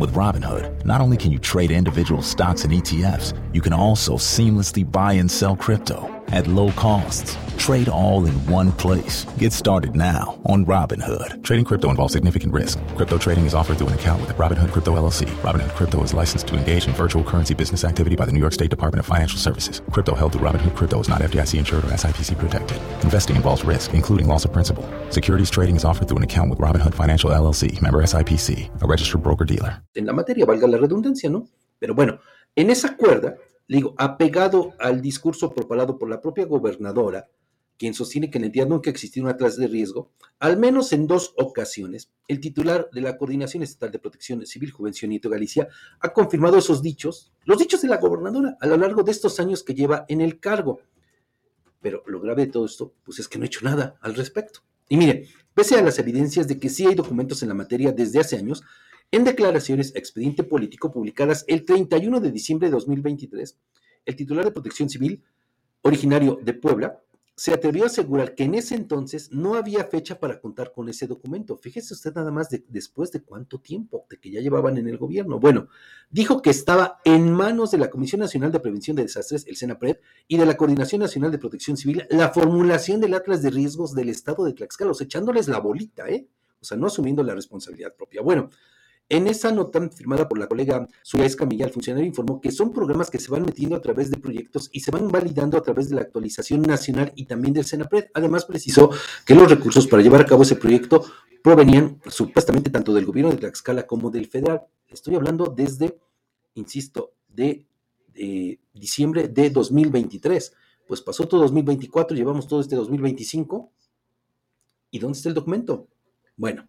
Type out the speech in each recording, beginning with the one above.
With Robinhood, not only can you trade individual stocks and ETFs, you can also seamlessly buy and sell crypto at low costs. Trade all in one place. Get started now on Robinhood. Trading crypto involves significant risk. Crypto trading is offered through an account with Robinhood Crypto LLC. Robinhood Crypto is licensed to engage in virtual currency business activity by the New York State Department of Financial Services. Crypto held through Robinhood Crypto is not FDIC insured or SIPC protected. Investing involves risk, including loss of principal. Securities trading is offered through an account with Robinhood Financial LLC, member SIPC, a registered broker-dealer. En la materia, valga la redundancia, ¿no? Pero bueno, en esa cuerda, le digo, apegado al discurso propalado por la propia gobernadora, quien sostiene que en la entidad nunca ha existido una clase de riesgo, al menos en 2 ocasiones, el titular de la Coordinación Estatal de Protección Civil, Juvencio Nieto Galicia, ha confirmado esos dichos, los dichos de la gobernadora, a lo largo de estos años que lleva en el cargo. Pero lo grave de todo esto, pues es que no ha hecho nada al respecto. Y mire, pese a las evidencias de que sí hay documentos en la materia desde hace años, en declaraciones a Expediente Político publicadas el 31 de diciembre de 2023, el titular de Protección Civil, originario de Puebla, se atrevió a asegurar que en ese entonces no había fecha para contar con ese documento. Fíjese usted nada más después de cuánto tiempo, de que ya llevaban en el gobierno. Bueno, dijo que estaba en manos de la Comisión Nacional de Prevención de Desastres, el CENAPRED, y de la Coordinación Nacional de Protección Civil, la formulación del Atlas de Riesgos del Estado de Tlaxcala, o sea, echándoles la bolita, o sea, no asumiendo la responsabilidad propia. Bueno, en esa nota firmada por la colega Zulia Escamilla, el funcionario informó que son programas que se van metiendo a través de proyectos y se van validando a través de la actualización nacional y también del CENAPRED. Además, precisó que los recursos para llevar a cabo ese proyecto provenían supuestamente tanto del gobierno de Tlaxcala como del federal. Estoy hablando desde, insisto, de diciembre de 2023. Pues pasó todo 2024, llevamos todo este 2025. ¿Y dónde está el documento? Bueno,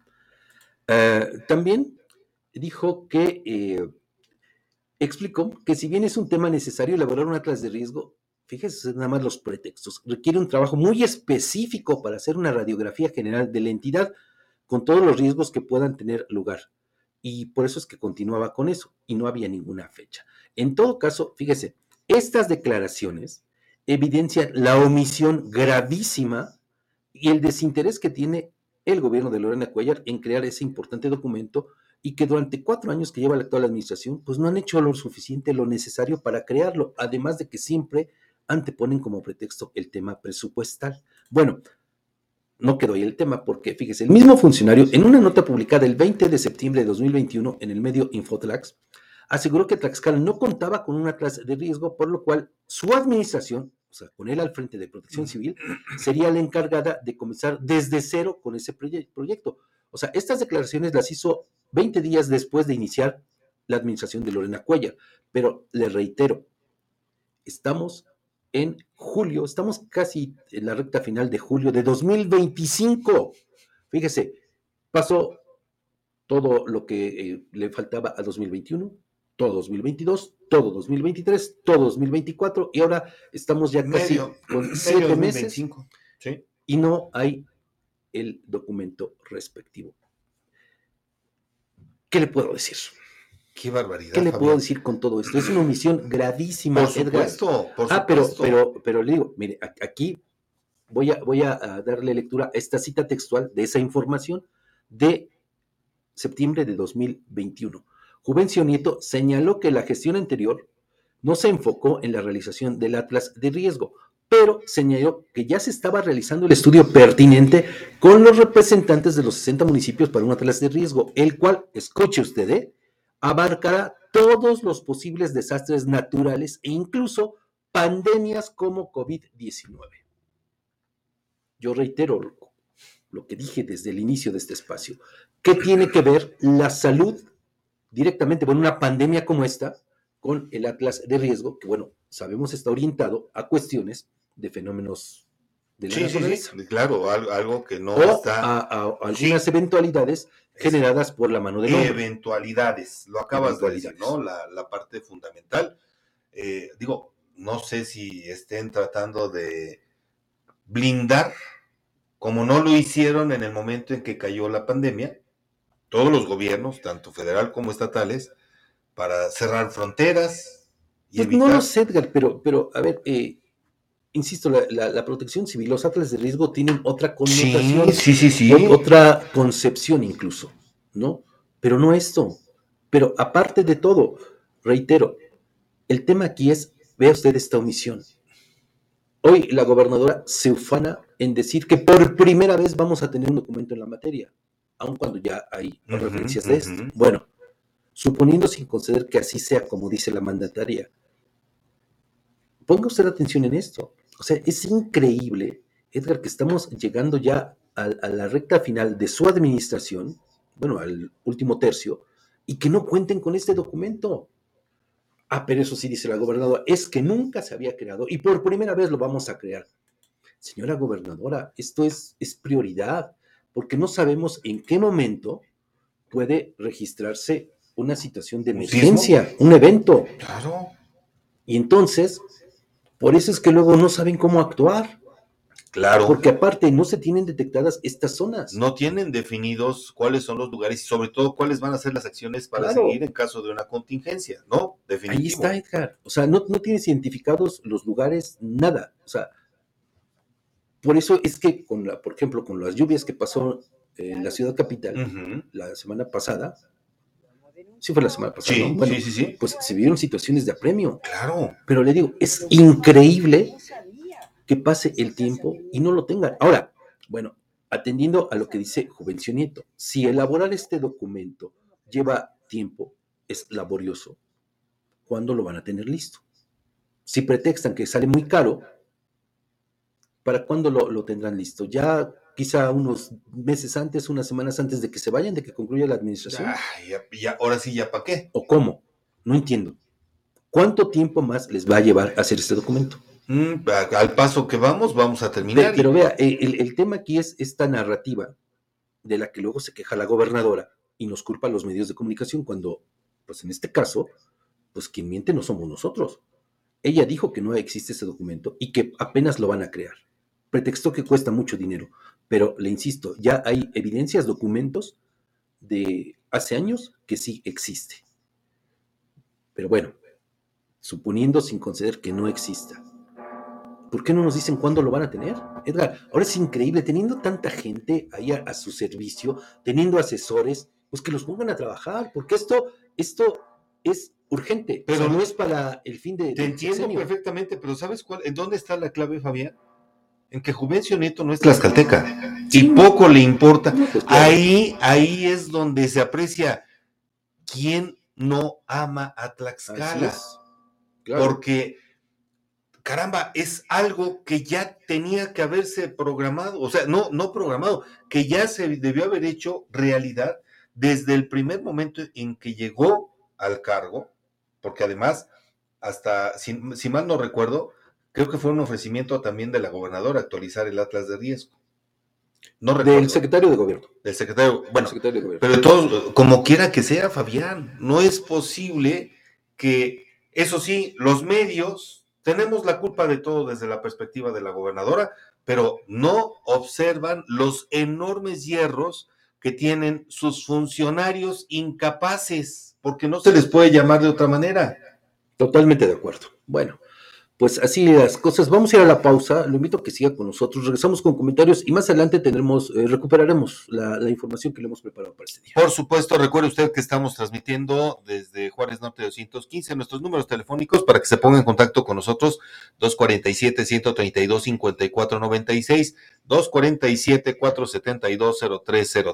también dijo que explicó que si bien es un tema necesario elaborar un atlas de riesgo, fíjese nada más los pretextos, requiere un trabajo muy específico para hacer una radiografía general de la entidad con todos los riesgos que puedan tener lugar. Y por eso es que continuaba con eso y no había ninguna fecha. En todo caso, fíjese, estas declaraciones evidencian la omisión gravísima y el desinterés que tiene el gobierno de Lorena Cuellar en crear ese importante documento y que durante 4 años que lleva la actual administración, pues no han hecho lo suficiente, lo necesario para crearlo, además de que siempre anteponen como pretexto el tema presupuestal. Bueno, no quedó ahí el tema porque, fíjese, el mismo funcionario, en una nota publicada el 20 de septiembre de 2021 en el medio Infotlax, aseguró que Tlaxcala no contaba con una clase de riesgo, por lo cual su administración, o sea, con él al frente de Protección Civil, sería la encargada de comenzar desde cero con ese proyecto. O sea, estas declaraciones las hizo 20 días después de iniciar la administración de Lorena Cuellar. Pero le reitero, estamos en julio, estamos casi en la recta final de julio de 2025. Fíjese, pasó todo lo que le faltaba a 2021, todo 2022, todo 2023, todo 2024, y ahora estamos ya casi con 7 meses, ¿sí? Y no hay el documento respectivo. ¿Qué le puedo decir? Qué barbaridad. ¿Qué le puedo decir con todo esto? Es una omisión gravísima, por supuesto, Edgar. Por supuesto. Pero le digo, mire, aquí voy a darle lectura a esta cita textual de esa información de septiembre de 2021. Juvencio Nieto señaló que la gestión anterior no se enfocó en la realización del Atlas de Riesgo, pero señaló que ya se estaba realizando el estudio pertinente con los representantes de los 60 municipios para un Atlas de Riesgo, el cual, escuche usted, abarcará todos los posibles desastres naturales e incluso pandemias como COVID-19. Yo reitero lo que dije desde el inicio de este espacio. ¿Qué tiene que ver la salud directamente con una pandemia como esta, con el Atlas de Riesgo, que bueno, sabemos está orientado a cuestiones de fenómenos de la naturaleza? Sí, claro, algo que no está... a algunas eventualidades generadas por la mano del hombre. Eventualidades, lo acabas de decir, ¿no? La parte fundamental. Digo, no sé si estén tratando de blindar, como no lo hicieron en el momento en que cayó la pandemia, todos los gobiernos, tanto federal como estatales, para cerrar fronteras y pues evitar... No lo sé, Edgar, pero a ver, insisto, la protección civil, los atlas de riesgo tienen otra connotación, sí. Otra concepción incluso, ¿no? Pero no esto. Pero aparte de todo, reitero, el tema aquí es, vea usted esta omisión. Hoy la gobernadora se ufana en decir que por primera vez vamos a tener un documento en la materia, aun cuando ya hay referencias de esto. Bueno, suponiendo sin conceder que así sea como dice la mandataria, ponga usted atención en esto. O sea, es increíble, Edgar, que estamos llegando ya a la recta final de su administración, bueno, al último tercio, y que no cuenten con este documento. Pero eso sí dice la gobernadora, es que nunca se había creado y por primera vez lo vamos a crear. Señora gobernadora, esto es prioridad, porque no sabemos en qué momento puede registrarse una situación de emergencia, un evento. Claro. Y entonces, por eso es que luego no saben cómo actuar. Claro. Porque aparte no se tienen detectadas estas zonas. No tienen definidos cuáles son los lugares y sobre todo cuáles van a ser las acciones para seguir en caso de una contingencia, ¿no? Definitivo. Ahí está, Edgar. O sea, no tienes identificados los lugares, nada. O sea, por eso es que, por ejemplo, con las lluvias que pasó en la ciudad capital la semana pasada, sí fue la semana pasada, sí, ¿no? Bueno, sí. Pues se vieron situaciones de apremio. Claro. Pero le digo, es increíble que pase el tiempo y no lo tengan. Ahora, bueno, atendiendo a lo que dice Juvencio Nieto, si elaborar este documento lleva tiempo, es laborioso, ¿cuándo lo van a tener listo? Si pretextan que sale muy caro, ¿para cuándo lo tendrán listo? ¿Ya quizá unos meses antes, unas semanas antes de que se vayan, de que concluya la administración? Ya, ahora sí, ¿ya para qué? ¿O cómo? No entiendo. ¿Cuánto tiempo más les va a llevar a hacer este documento? Al paso que vamos a terminar. Pero vea, el tema aquí es esta narrativa de la que luego se queja la gobernadora y nos culpa a los medios de comunicación cuando, pues en este caso, pues quien miente no somos nosotros. Ella dijo que no existe ese documento y que apenas lo van a crear. Pretextó que cuesta mucho dinero, pero le insisto, ya hay evidencias, documentos de hace años que sí existe. Pero bueno, suponiendo sin conceder que no exista, ¿por qué no nos dicen cuándo lo van a tener? Edgar, ahora es increíble, teniendo tanta gente ahí a su servicio, teniendo asesores, pues que los pongan a trabajar, porque esto es urgente, pero o sea, no es para el fin de... Te entiendo perfectamente, pero ¿sabes en dónde está la clave, Fabián? En que Juvencio Nieto no es tlaxcalteca, sí, y poco le importa. No, pues, claro. Ahí es donde se aprecia quién no ama a Tlaxcala. Claro. Porque, caramba, es algo que ya tenía que haberse programado, o sea, no programado, que ya se debió haber hecho realidad desde el primer momento en que llegó al cargo, porque además, hasta, si mal no recuerdo, creo que fue un ofrecimiento también de la gobernadora actualizar el Atlas de Riesgo. No recuerdo. Del secretario de gobierno. Del secretario, bueno, secretario de gobierno. Pero de todos, como quiera que sea, Fabián, no es posible que, eso sí, los medios, tenemos la culpa de todo desde la perspectiva de la gobernadora, pero no observan los enormes hierros que tienen sus funcionarios incapaces, porque no se les puede llamar de otra manera. Totalmente de acuerdo. Bueno, pues así las cosas. Vamos a ir a la pausa. Lo invito a que siga con nosotros. Regresamos con comentarios y más adelante recuperaremos la información que le hemos preparado para este día. Por supuesto, recuerde usted que estamos transmitiendo desde Juárez Norte 215, nuestros números telefónicos para que se ponga en contacto con nosotros, 247-132-5496, 247-472-0303.